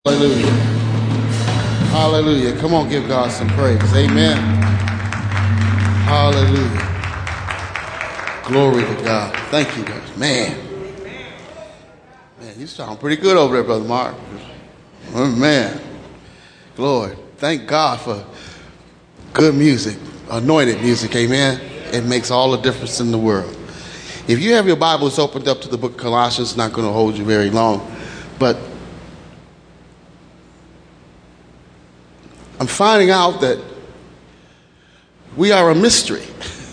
Hallelujah. Hallelujah. Come on, give God some praise. Amen. Hallelujah. Glory to God. Thank you, guys. Man, you sound pretty good over there, Brother Mark. Oh, man. Glory. Thank God for good music, anointed music. Amen. It makes all the difference in the world. If you have your Bibles opened up to the book of Colossians, it's not going to hold you very long, but I'm finding out that we are a mystery.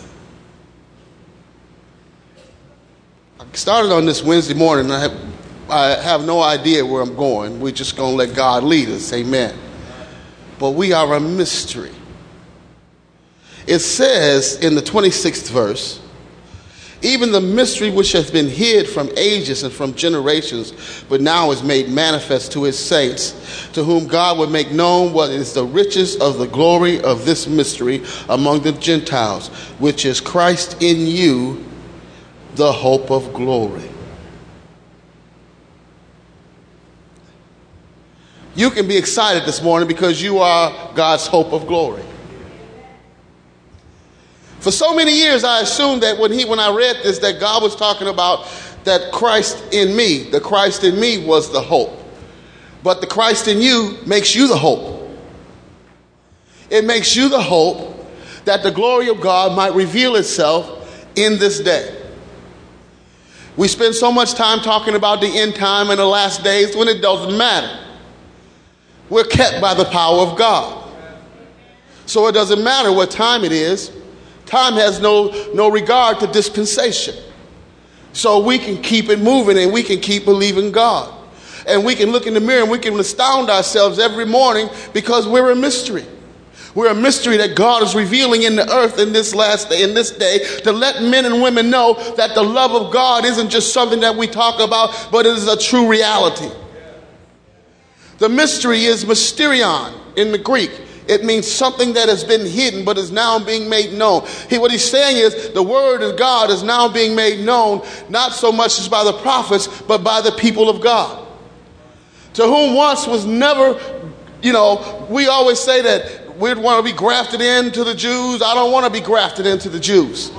I started on this Wednesday morning, and I have no idea where I'm going. We're just going to let God lead us. Amen. But we are a mystery. It says in the 26th verse, even the mystery which has been hid from ages and from generations, but now is made manifest to his saints, to whom God would make known what is the riches of the glory of this mystery among the Gentiles, which is Christ in you, the hope of glory. You can be excited this morning because you are God's hope of glory. For so many years, I assumed that when I read this, that God was talking about that Christ in me, the Christ in me was the hope. But the Christ in you makes you the hope. It makes you the hope that the glory of God might reveal itself in this day. We spend so much time talking about the end time and the last days when it doesn't matter. We're kept by the power of God. So it doesn't matter what time it is. Time has no regard to dispensation. So we can keep it moving and we can keep believing God. And we can look in the mirror and we can astound ourselves every morning because we're a mystery. We're a mystery that God is revealing in the earth in this last day, in this day, to let men and women know that the love of God isn't just something that we talk about, but it is a true reality. The mystery is mysterion in the Greek. It means something that has been hidden but is now being made known. What he's saying is the word of God is now being made known, not so much as by the prophets, but by the people of God. To whom once was never, we always say that we'd want to be grafted into the Jews. I don't want to be grafted into the Jews.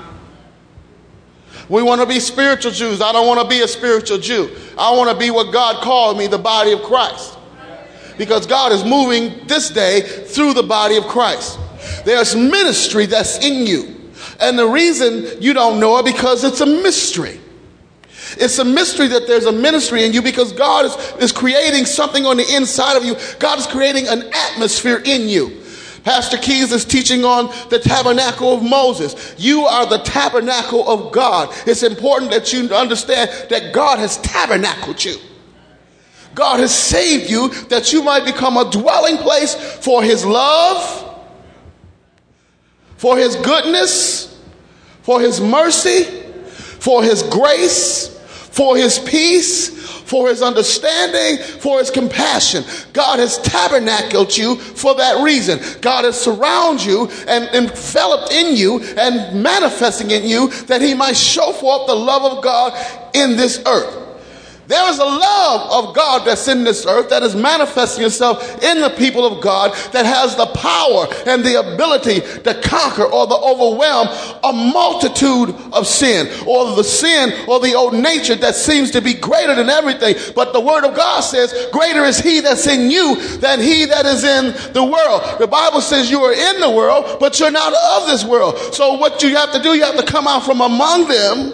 We want to be spiritual Jews. I don't want to be a spiritual Jew. I want to be what God called me, the body of Christ. Because God is moving this day through the body of Christ. There's ministry that's in you. And the reason you don't know it because it's a mystery. It's a mystery that there's a ministry in you because God is creating something on the inside of you. God is creating an atmosphere in you. Pastor Keys is teaching on the tabernacle of Moses. You are the tabernacle of God. It's important that you understand that God has tabernacled you. God has saved you that you might become a dwelling place for his love, for his goodness, for his mercy, for his grace, for his peace, for his understanding, for his compassion. God has tabernacled you for that reason. God has surrounded you and enveloped in you and manifesting in you that he might show forth the love of God in this earth. There is a love of God that's in this earth that is manifesting itself in the people of God that has the power and the ability to conquer or to overwhelm a multitude of sin or the sin or the old nature that seems to be greater than everything. But the word of God says, greater is he that's in you than he that is in the world. The Bible says you are in the world, but you're not of this world. So what you have to do, you have to come out from among them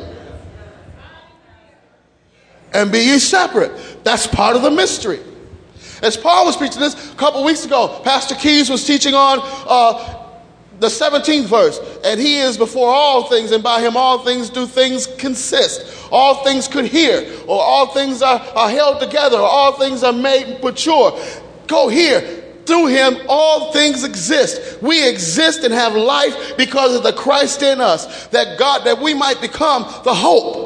and be ye separate. That's part of the mystery. As Paul was preaching this a couple weeks ago, Pastor Keys was teaching on the 17th verse. And he is before all things, and by him all things do things consist. All things could hear, or all things are held together, or all things are made mature. Go here. Through him all things exist. We exist and have life because of the Christ in us. That we might become the hope.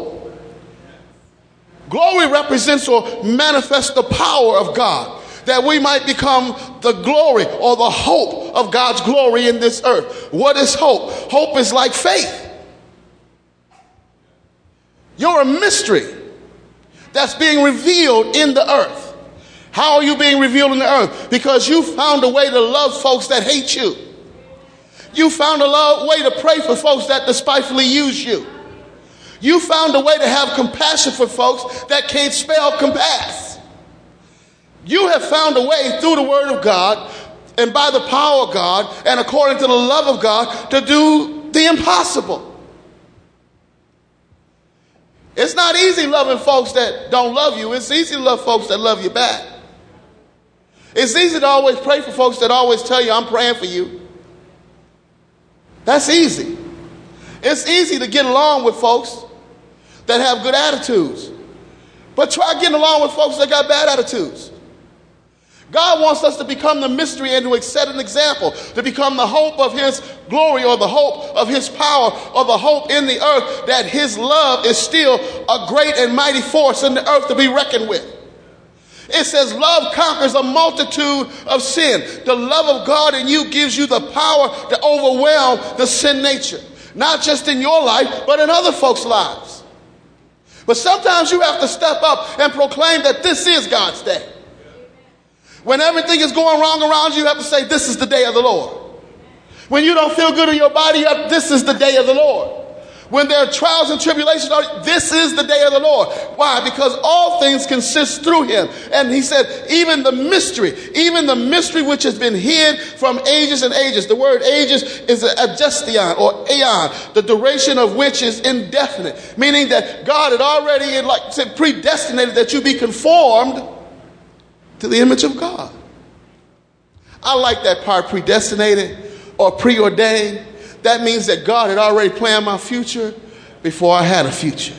Glory represents or manifests the power of God, that we might become the glory or the hope of God's glory in this earth. What is hope? Hope is like faith. You're a mystery that's being revealed in the earth. How are you being revealed in the earth? Because you found a way to love folks that hate you. You found a way to pray for folks that despitefully use you. You found a way to have compassion for folks that can't spell compass. You have found a way through the word of God and by the power of God and according to the love of God to do the impossible. It's not easy loving folks that don't love you. It's easy to love folks that love you back. It's easy to always pray for folks that always tell you, I'm praying for you. That's easy. It's easy to get along with folks that have good attitudes. But try getting along with folks that got bad attitudes. God wants us to become the mystery and to set an example, to become the hope of his glory or the hope of his power or the hope in the earth that his love is still a great and mighty force in the earth to be reckoned with. It says love conquers a multitude of sin. The love of God in you gives you the power to overwhelm the sin nature. Not just in your life, but in other folks' lives. But sometimes you have to step up and proclaim that this is God's day. When everything is going wrong around you, you have to say, this is the day of the Lord. When you don't feel good in your body, this is the day of the Lord. When there are trials and tribulations, this is the day of the Lord. Why? Because all things consist through him. And he said, even the mystery which has been hid from ages and ages. The word ages is adgestion or aeon, the duration of which is indefinite. Meaning that God had already, like said, predestinated that you be conformed to the image of God. I like that part, predestinated or preordained. That means that God had already planned my future before I had a future.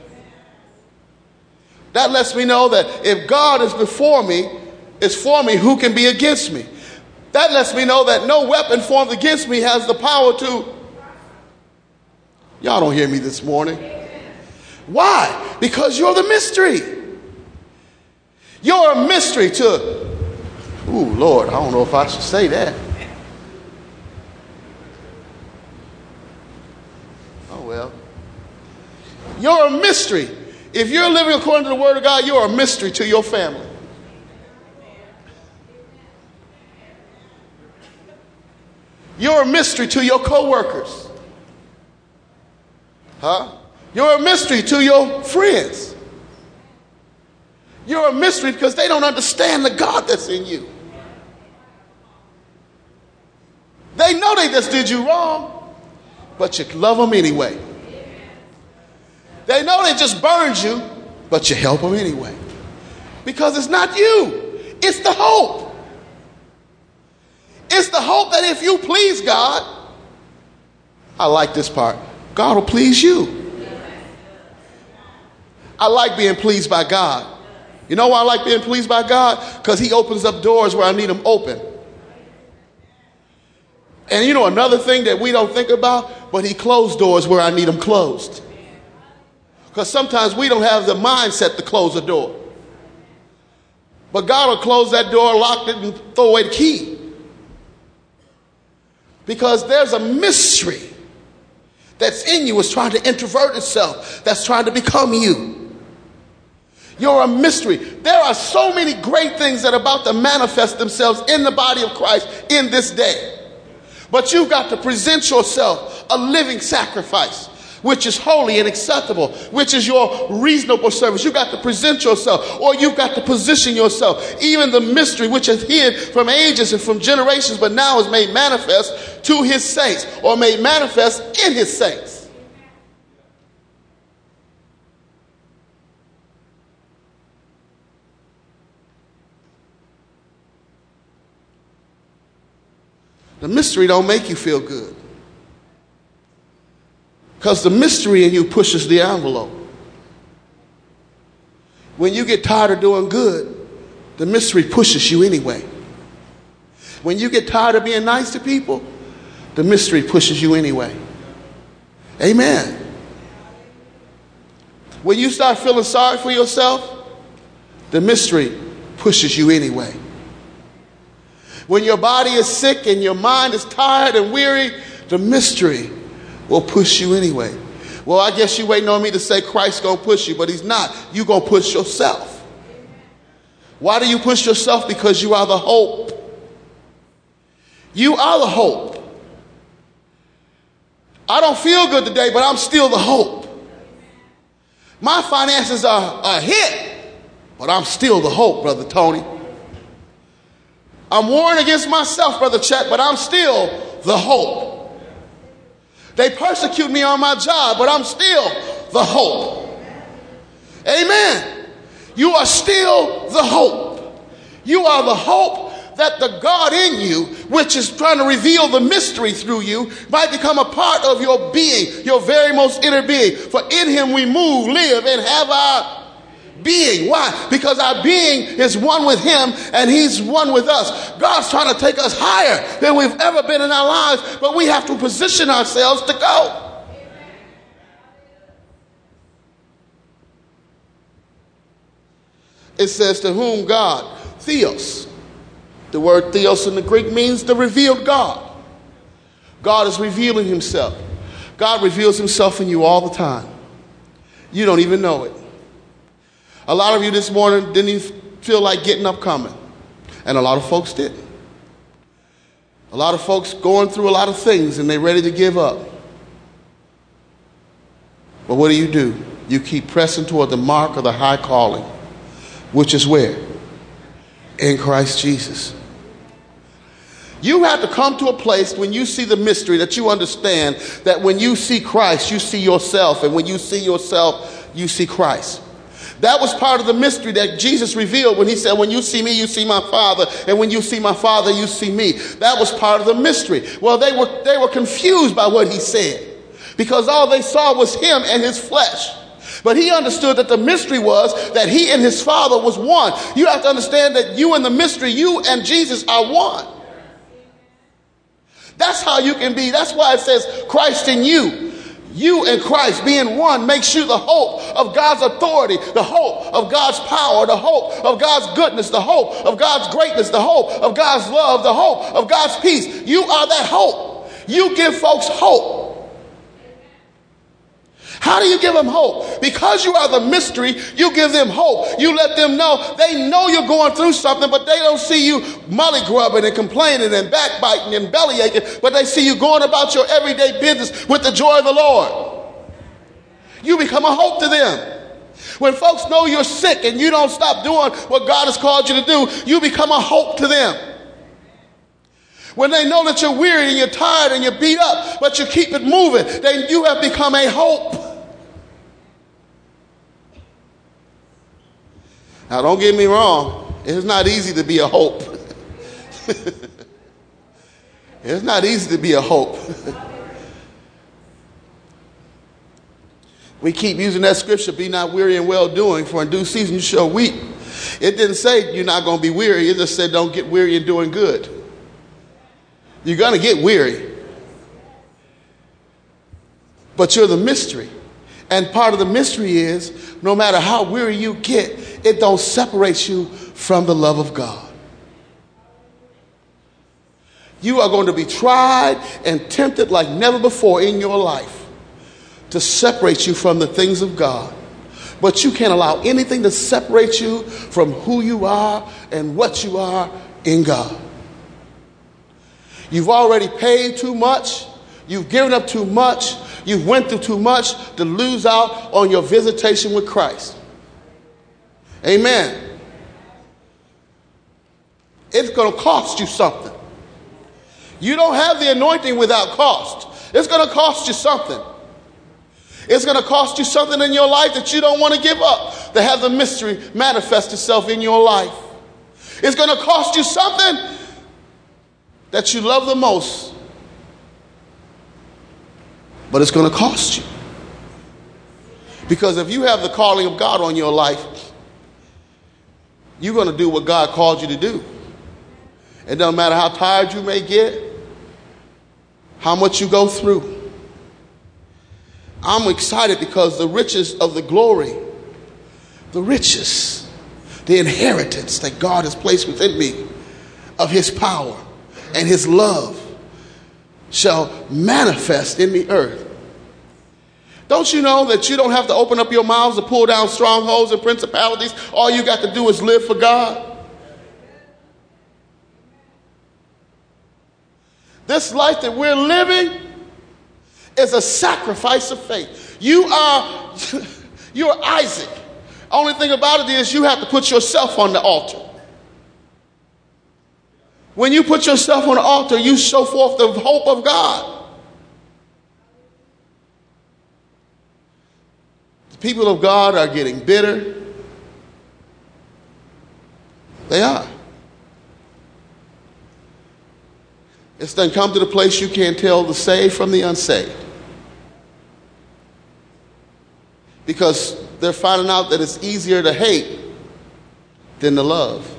That lets me know that if God is before me, is for me, who can be against me? That lets me know that no weapon formed against me has the power to... Y'all don't hear me this morning. Why? Because you're the mystery. You're a mystery to... Ooh, Lord, I don't know if I should say that. Well, you're a mystery. If you're living according to the word of God, you're a mystery to your family. You're a mystery to your co-workers. You're a mystery to your friends. You're a mystery because they don't understand the God that's in you. They know they just did you wrong, but you love them anyway. They know they just burned you, but you help them anyway. Because it's not you. It's the hope. It's the hope that if you please God, I like this part, God will please you. I like being pleased by God. You know why I like being pleased by God? Because he opens up doors where I need them open. And you know another thing that we don't think about, but he closed doors where I need them closed. Because sometimes we don't have the mindset to close a door. But God will close that door, lock it, and throw away the key. Because there's a mystery that's in you, is trying to introvert itself, that's trying to become you. You're a mystery. There are so many great things that are about to manifest themselves in the body of Christ in this day. But you've got to present yourself a living sacrifice, which is holy and acceptable, which is your reasonable service. You've got to present yourself, or you've got to position yourself. Even the mystery which is hid from ages and from generations, but now is made manifest to his saints, or made manifest in his saints. The mystery don't make you feel good. Because the mystery in you pushes the envelope. When you get tired of doing good, the mystery pushes you anyway. When you get tired of being nice to people, the mystery pushes you anyway. Amen. When you start feeling sorry for yourself, the mystery pushes you anyway. When your body is sick and your mind is tired and weary, the mystery will push you anyway. Well, I guess you're waiting on me to say Christ's going to push you, but he's not. You're going to push yourself. Why do you push yourself? Because you are the hope. You are the hope. I don't feel good today, but I'm still the hope. My finances are a hit, but I'm still the hope, Brother Tony. I'm warring against myself, Brother Chet, but I'm still the hope. They persecute me on my job, but I'm still the hope. Amen. You are still the hope. You are the hope that the God in you, which is trying to reveal the mystery through you, might become a part of your being, your very most inner being. For in him we move, live, and have our being. Why? Because our being is one with him and he's one with us. God's trying to take us higher than we've ever been in our lives, but we have to position ourselves to go. It says, to whom God, Theos. The word Theos in the Greek means the revealed God. God is revealing himself. God reveals himself in you all the time. You don't even know it. A lot of you this morning didn't even feel like getting up coming. And a lot of folks didn't. A lot of folks going through a lot of things and they're ready to give up. But what do? You keep pressing toward the mark of the high calling, which is where? In Christ Jesus. You have to come to a place when you see the mystery that you understand that when you see Christ, you see yourself. And when you see yourself, you see Christ. That was part of the mystery that Jesus revealed when he said, when you see me, you see my Father. And when you see my Father, you see me. That was part of the mystery. Well, they were confused by what he said because all they saw was him and his flesh. But he understood that the mystery was that he and his Father was one. You have to understand that you and the mystery, you and Jesus are one. That's how you can be. That's why it says Christ in you. You and Christ being one makes you the hope of God's authority, the hope of God's power, the hope of God's goodness, the hope of God's greatness, the hope of God's love, the hope of God's peace. You are that hope. You give folks hope. How do you give them hope? Because you are the mystery, you give them hope. You let them know. They know you're going through something, but they don't see you molly-grubbing and complaining and backbiting and belly aching, but they see you going about your everyday business with the joy of the Lord. You become a hope to them. When folks know you're sick and you don't stop doing what God has called you to do, you become a hope to them. When they know that you're weary and you're tired and you're beat up, but you keep it moving, then you have become a hope. Now, don't get me wrong. It's not easy to be a hope. It's not easy to be a hope. We keep using that scripture, be not weary in well-doing, for in due season you shall weep. It didn't say you're not going to be weary. It just said don't get weary in doing good. You're going to get weary. But you're the mystery. And part of the mystery is no matter how weary you get, it don't separate you from the love of God. You are going to be tried and tempted like never before in your life to separate you from the things of God. But you can't allow anything to separate you from who you are and what you are in God. You've already paid too much. You've given up too much. You've went through too much to lose out on your visitation with Christ. Amen. It's going to cost you something. You don't have the anointing without cost. It's going to cost you something. It's going to cost you something in your life that you don't want to give up to have the mystery manifest itself in your life. It's going to cost you something that you love the most, but it's going to cost you. Because if you have the calling of God on your life, you're going to do what God called you to do. It doesn't matter how tired you may get, how much you go through. I'm excited because the riches of the glory, the riches, the inheritance that God has placed within me of his power and his love shall manifest in the earth. Don't you know that you don't have to open up your mouths to pull down strongholds and principalities? All you got to do is live for God. This life that we're living is a sacrifice of faith. You're Isaac. Only thing about it is you have to put yourself on the altar. When you put yourself on the altar, you show forth the hope of God. The people of God are getting bitter. They are. It's done come to the place you can't tell the saved from the unsaved. Because they're finding out that it's easier to hate than to love.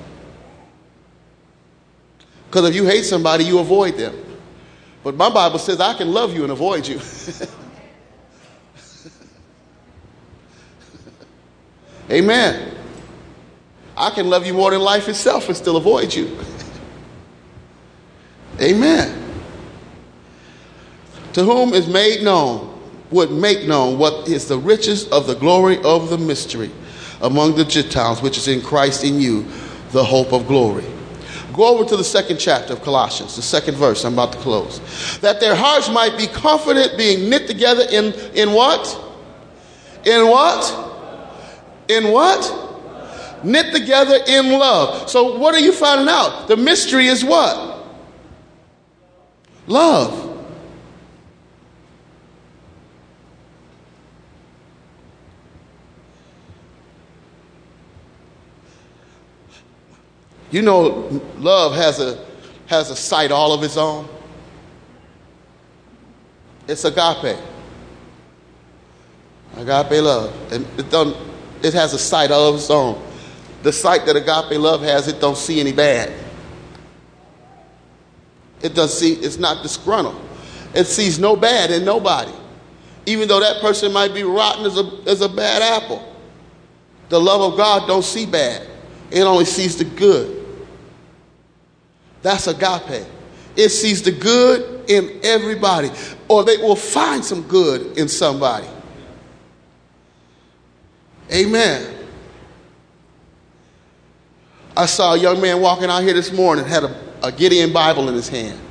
Because if you hate somebody, you avoid them. But my Bible says I can love you and avoid you. Amen. I can love you more than life itself and still avoid you. Amen. To whom is made known, would make known what is the riches of the glory of the mystery among the Gentiles, which is in Christ in you, the hope of glory. Go over to the second chapter of Colossians, the second verse. I'm about to close. That their hearts might be comforted, being knit together in what? In what? In what? Knit together in love. So what are you finding out? The mystery is what? Love. You know, love has a sight all of its own. It's agape. Agape love. And it has a sight all of its own. The sight that agape love has, it don't see any bad. It doesn't see, it's not disgruntled. It sees no bad in nobody. Even though that person might be rotten as a bad apple. The love of God don't see bad. It only sees the good. That's agape. It sees the good in everybody, or they will find some good in somebody. Amen. I saw a young man walking out here this morning, had a Gideon Bible in his hand.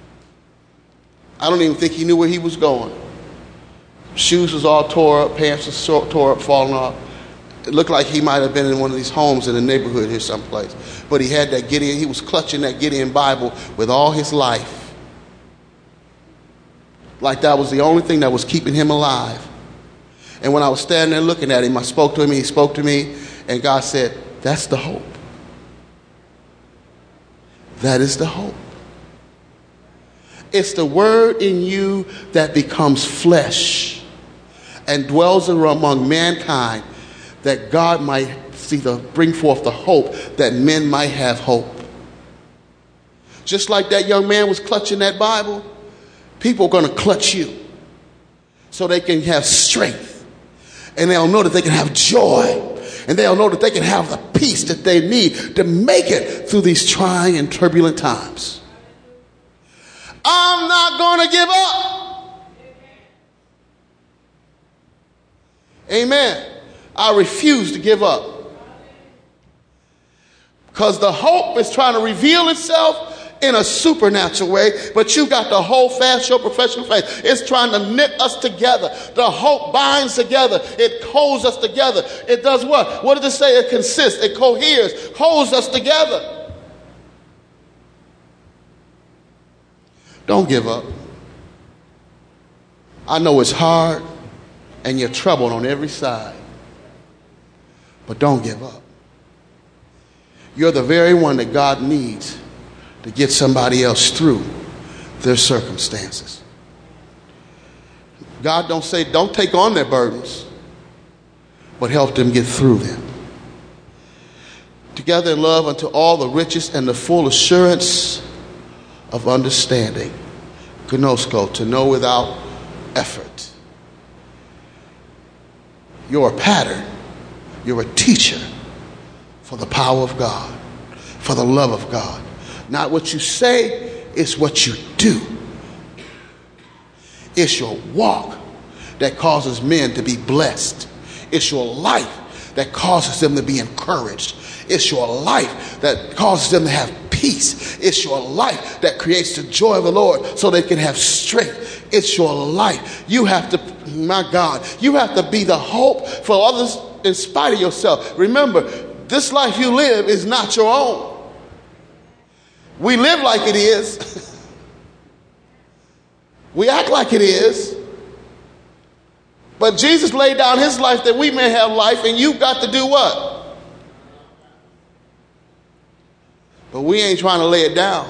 I don't even think he knew where he was going. Shoes was all tore up, pants was tore up, falling off. It looked like he might have been in one of these homes in the neighborhood here someplace. But he had that Gideon, he was clutching that Gideon Bible with all his life. Like that was the only thing that was keeping him alive. And when I was standing there looking at him, I spoke to him, he spoke to me, and God said, that's the hope. That is the hope. It's the word in you that becomes flesh and dwells among mankind, that God might see bring forth the hope, that men might have hope. Just like that young man was clutching that Bible, people are going to clutch you so they can have strength. And they'll know that they can have joy. And they'll know that they can have the peace that they need to make it through these trying and turbulent times. I'm not going to give up. Amen. I refuse to give up. Because the hope is trying to reveal itself in a supernatural way, but you got to hold fast your professional faith. It's trying to knit us together. The hope binds together. It holds us together. It does what? What does it say? It consists. It coheres, holds us together. Don't give up. I know it's hard and you're troubled on every side, but don't give up. You're the very one that God needs to get somebody else through their circumstances. God don't say don't take on their burdens, but help them get through them. Together in love unto all the riches and the full assurance of understanding. Gnosko, to know without effort. You're a pattern. You're a teacher for the power of God, for the love of God. Not what you say, it's what you do. It's your walk that causes men to be blessed. It's your life that causes them to be encouraged. It's your life that causes them to have peace. It's your life that creates the joy of the Lord so they can have strength. It's your life. You have to, my God, you have to be the hope for others in spite of yourself. Remember, this life you live is not your own. We live like it is. We act like it is. But Jesus laid down his life that we may have life, and you've got to do what? But we ain't trying to lay it down.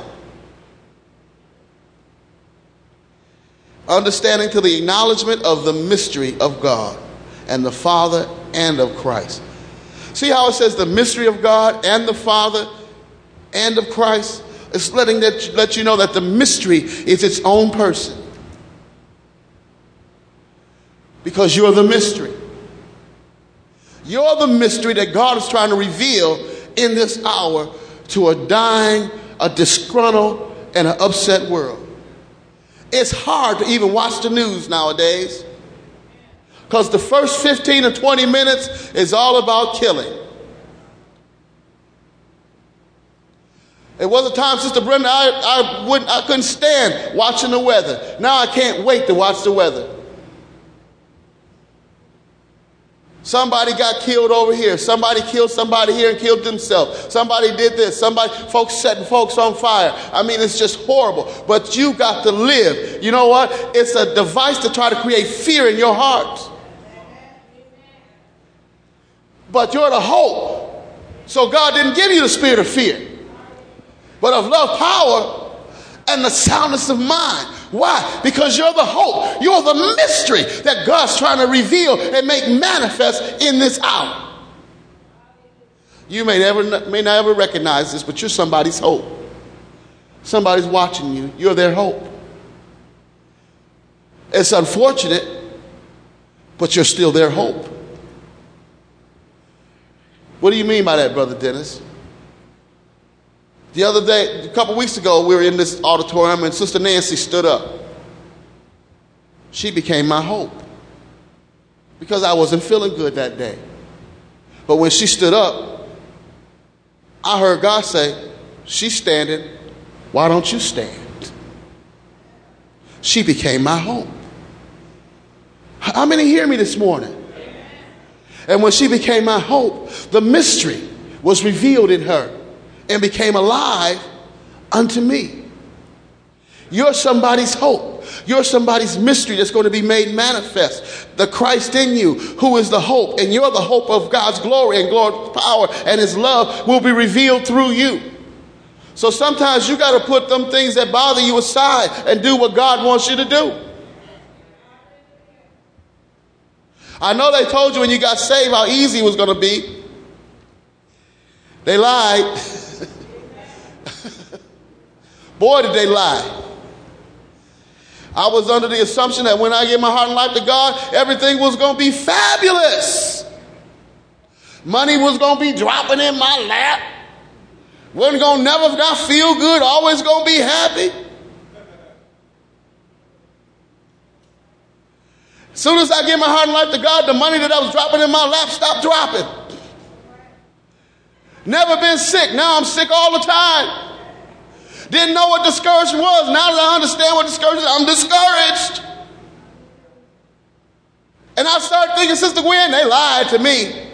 Understanding to the acknowledgement of the mystery of God and the Father and of Christ. See how it says the mystery of God and the Father and of Christ? It's let you know that the mystery is its own person. Because you're the mystery. You're the mystery that God is trying to reveal in this hour to a dying, a disgruntled, and an upset world. It's hard to even watch the news nowadays because the first 15 or 20 minutes is all about killing. It was a time, Sister Brenda, I couldn't stand watching the weather. Now I can't wait to watch the weather. Somebody got killed over here. Somebody killed somebody here and killed themselves. Somebody did this. Folks setting folks on fire. I mean, it's just horrible. But you got to live. You know what? It's a device to try to create fear in your heart. But you're the hope. So God didn't give you the spirit of fear, but of love, power, and the soundness of mind. Why? Because you're the hope. You're the mystery that God's trying to reveal and make manifest in this hour. You may not ever recognize this, but you're somebody's hope. Somebody's watching you. You're their hope. It's unfortunate, but you're still their hope. What do you mean by that, Brother Dennis? The other day, a couple weeks ago, we were in this auditorium and Sister Nancy stood up. She became my hope because I wasn't feeling good that day. But when she stood up, I heard God say, she's standing. Why don't you stand? She became my hope. How many hear me this morning? And when she became my hope, the mystery was revealed in her and became alive unto me. You're somebody's hope. You're somebody's mystery that's going to be made manifest. The Christ in you, who is the hope, and you're the hope of God's glory and God's power, and his love will be revealed through you. So sometimes you got to put them things that bother you aside and do what God wants you to do. I know they told you when you got saved how easy it was going to be. They lied. Boy, did they lie. I was under the assumption that when I gave my heart and life to God, everything was going to be fabulous. Money was going to be dropping in my lap. Wasn't going to never not feel good, always going to be happy. As soon as I gave my heart and life to God, the money that I was dropping in my lap stopped dropping. Never been sick. Now I'm sick all the time. Didn't know what discouragement was. Now that I understand what discouragement is, I'm discouraged. And I started thinking, Sister Gwen, they lied to me.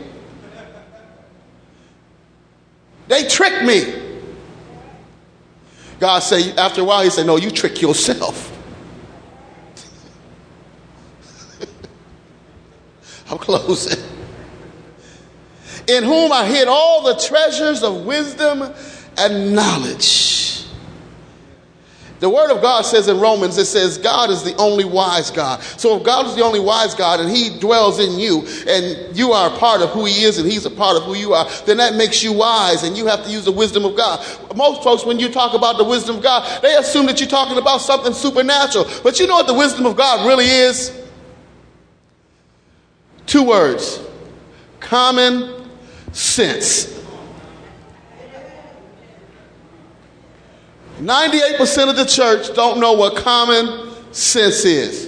They tricked me. God said, after a while, he said, no, you trick yourself. I'm closing. In whom I hid all the treasures of wisdom and knowledge. The word of God says in Romans, it says God is the only wise God. So if God is the only wise God and he dwells in you and you are a part of who he is and he's a part of who you are, then that makes you wise and you have to use the wisdom of God. Most folks, when you talk about the wisdom of God, they assume that you're talking about something supernatural. But you know what the wisdom of God really is? 2 words. Common sense. 98% of the church don't know what common sense is.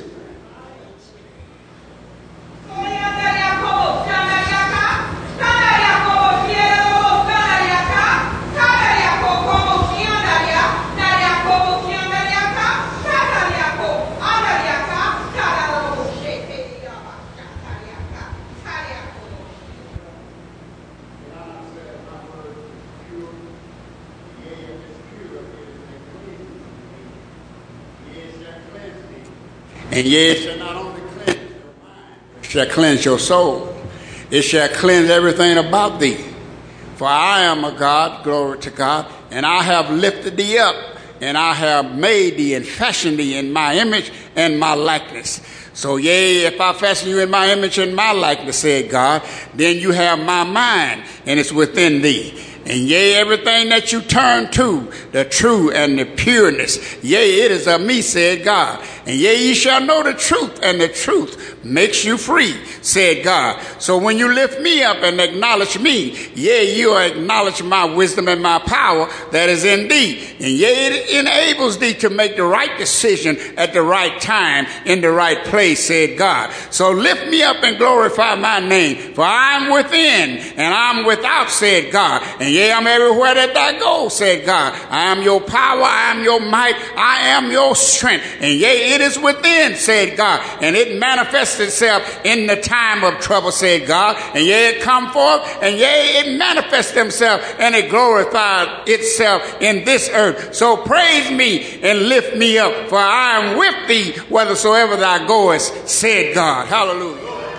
And yea, it shall not only cleanse your mind, it shall cleanse your soul. It shall cleanse everything about thee. For I am a God, glory to God, and I have lifted thee up, and I have made thee and fashioned thee in my image and my likeness. So, yea, if I fashion you in my image and my likeness, said God, then you have my mind, and it's within thee. And yea, everything that you turn to, the true and the pureness, yea, it is of me, said God. And yea, ye shall know the truth, and the truth makes you free, said God. So when you lift me up and acknowledge me, yea, you acknowledge my wisdom and my power that is in thee. And yea, it enables thee to make the right decision at the right time in the right place, said God. So lift me up and glorify my name, for I'm within and I'm without, said God. And yea, I'm everywhere that I go, said God. I am your power, I am your might, I am your strength. And yea, it is within, said God, and it manifests itself in the time of trouble, said God. And yea, it come forth, and yea, it manifests itself, and it glorifies itself in this earth. So praise me and lift me up, for I am with thee whithersoever thou goest, said God. Hallelujah.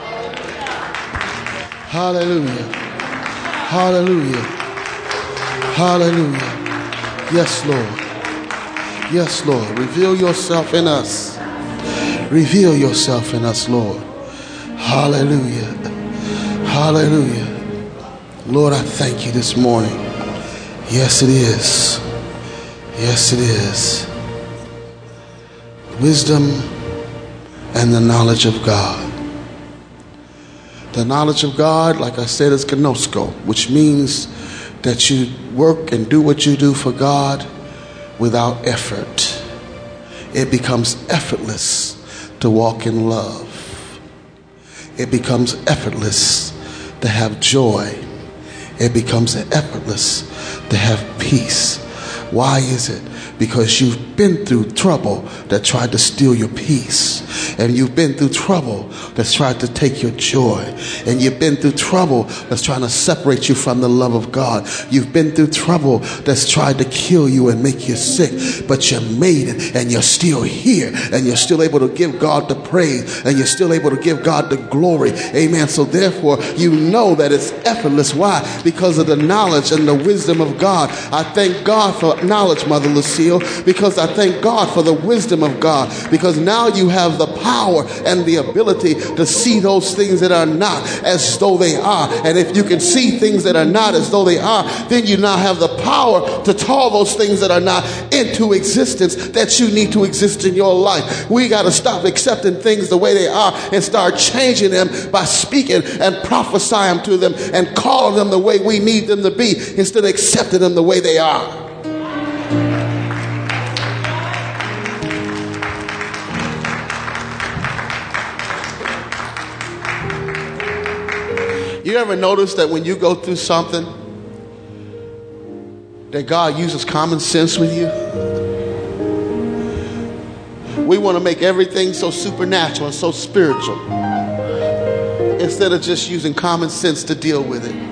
Hallelujah. Hallelujah. Hallelujah. Yes, Lord. Yes, Lord. Reveal yourself in us. Reveal yourself in us, Lord. Hallelujah. Hallelujah. Lord, I thank you this morning. Yes, it is. Yes, it is. Wisdom and the knowledge of God. The knowledge of God, like I said, is gnosko, which means that you work and do what you do for God without effort. It becomes effortless to walk in love. It becomes effortless to have joy. It becomes effortless to have peace. Why is it? Because you've been through trouble that tried to steal your peace. And you've been through trouble that's tried to take your joy. And you've been through trouble that's trying to separate you from the love of God. You've been through trouble that's tried to kill you and make you sick. But you made it, and you're still here. And you're still able to give God the praise. And you're still able to give God the glory. Amen. So therefore, you know that it's effortless. Why? Because of the knowledge and the wisdom of God. I thank God for knowledge, Mother Lucille, because I thank God for the wisdom of God, because now you have the power and the ability to see those things that are not as though they are. And if you can see things that are not as though they are, then you now have the power to call those things that are not into existence that you need to exist in your life. We got to stop accepting things the way they are and start changing them by speaking and prophesying to them and calling them the way we need them to be instead of accepting them the way they are. You ever notice that when you go through something that God uses common sense with you? We want to make everything so supernatural and so spiritual instead of just using common sense to deal with it.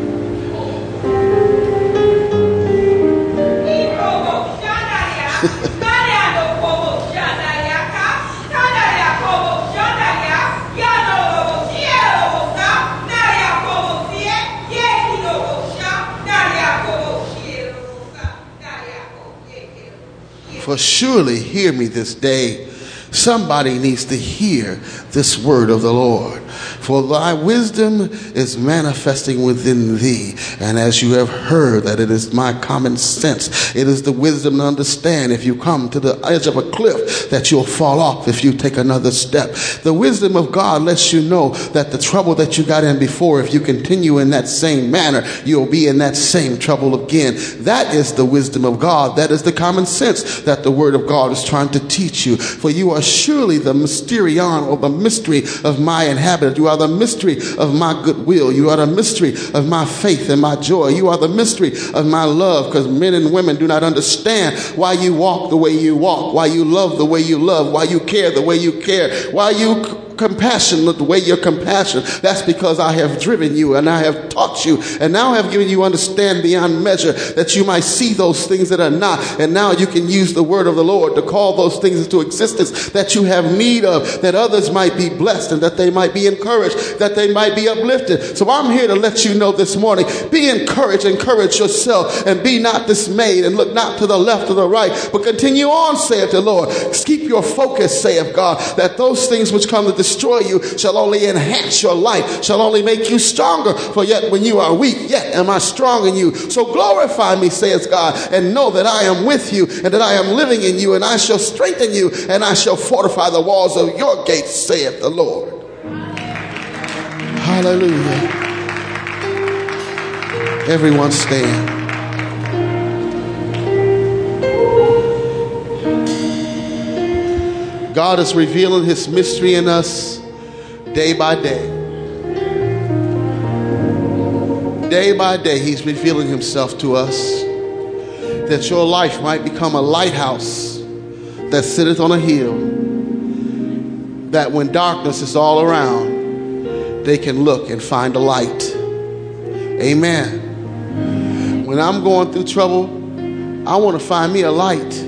For surely hear me this day. Somebody needs to hear this word of the Lord. For thy wisdom is manifesting within thee. And as you have heard that it is my common sense, it is the wisdom to understand if you come to the edge of a cliff that you'll fall off if you take another step. The wisdom of God lets you know that the trouble that you got in before, if you continue in that same manner, you'll be in that same trouble again. That is the wisdom of God. That is the common sense that the word of God is trying to teach you. For you are surely the mysterion, or the mystery of my inhabitant. You are the mystery of my goodwill. You are the mystery of my faith and my joy. You are the mystery of my love, because men and women do not understand why you walk the way you walk, why you love the way you love, why you care the way you care, why you compassionate the way you're compassionate. That's because I have driven you and I have taught you and now I have given you understand beyond measure that you might see those things that are not. And now you can use the word of the Lord to call those things into existence that you have need of, that others might be blessed and that they might be encouraged, that they might be uplifted. So I'm here to let you know this morning, be encouraged, encourage yourself, and be not dismayed, and look not to the left or the right, but continue on, saith the Lord. Keep your focus, saith God, that those things which come to destroy you shall only enhance your life, shall only make you stronger. For yet when you are weak, yet am I strong in you. So glorify me, saith God, and know that I am with you, and that I am living in you, and I shall strengthen you, and I shall fortify the walls of your gates, saith the Lord. Hallelujah. Everyone stand. God is revealing his mystery in us day by day. Day by day, he's revealing himself to us, that your life might become a lighthouse that sitteth on a hill, that when darkness is all around, they can look and find a light. Amen. When I'm going through trouble, I want to find me a light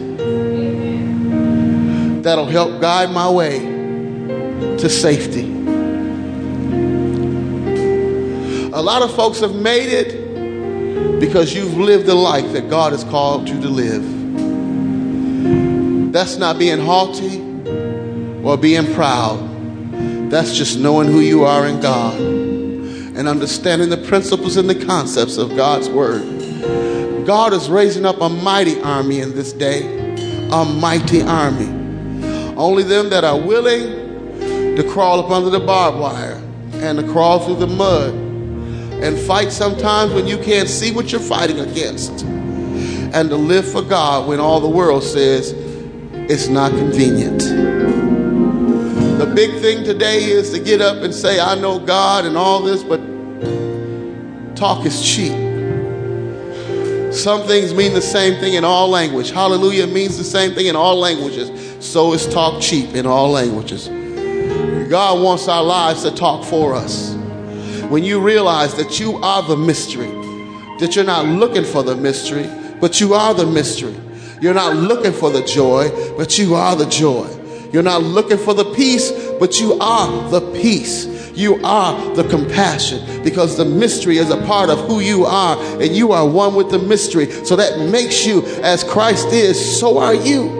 that'll help guide my way to safety. A lot of folks have made it because you've lived the life that God has called you to live. That's not being haughty or being proud. That's just knowing who you are in God and understanding the principles and the concepts of God's word. God is raising up a mighty army in this day, a mighty army. Only them that are willing to crawl up under the barbed wire and to crawl through the mud and fight sometimes when you can't see what you're fighting against, and to live for God when all the world says it's not convenient. The big thing today is to get up and say, I know God and all this, but talk is cheap. Some things mean the same thing in all language. Hallelujah means the same thing in all languages. So is talk cheap in all languages. God wants our lives to talk for us. When you realize that you are the mystery, that you're not looking for the mystery, but you are the mystery. You're not looking for the joy, but you are the joy. You're not looking for the peace, but you are the peace. You are the compassion, because the mystery is a part of who you are, and you are one with the mystery. So that makes you as Christ is, so are you.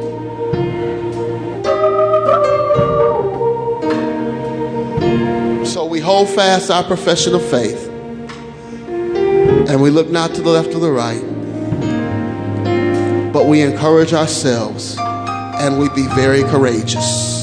So we hold fast our profession of faith, and we look not to the left or the right, but we encourage ourselves, and we be very courageous.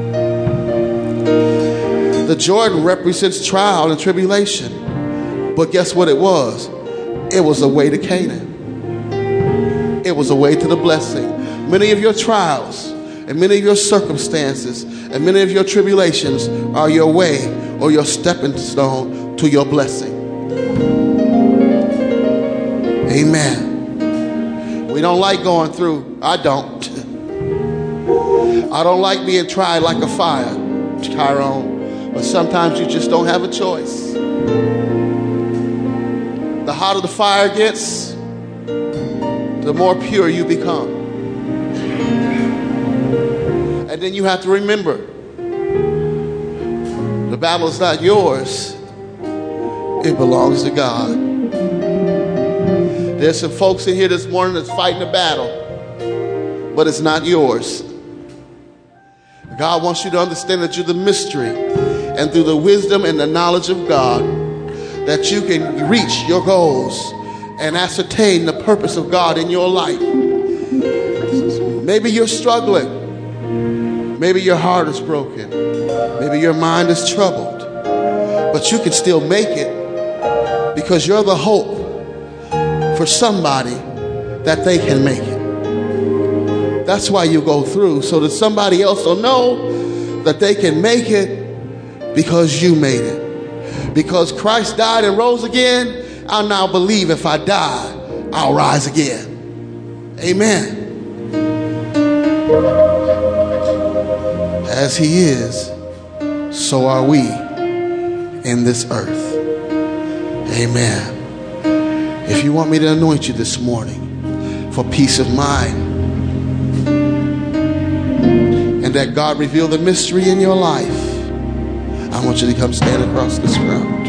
The Jordan represents trial and tribulation, but guess what it was? It was a way to Canaan. It was a way to the blessing. Many of your trials and many of your circumstances and many of your tribulations are your way or your stepping stone to your blessing. Amen. We don't like going through. I don't. I don't like being tried like a fire, Tyrone. But sometimes you just don't have a choice. The hotter the fire gets, the more pure you become. And then you have to remember, the battle is not yours. It belongs to God. There's some folks in here this morning that's fighting a battle, but it's not yours. God wants you to understand that you're the mystery, and through the wisdom and the knowledge of God, that you can reach your goals and ascertain the purpose of God in your life. Maybe you're struggling. Maybe your heart is broken. Maybe your mind is troubled. But you can still make it, because you're the hope for somebody that they can make it. That's why you go through, so that somebody else will know that they can make it because you made it. Because Christ died and rose again, I now believe if I die, I'll rise again. Amen. As he is, so are we in this earth. Amen. If you want me to anoint you this morning for peace of mind, and that God reveal the mystery in your life, I want you to come stand across this room.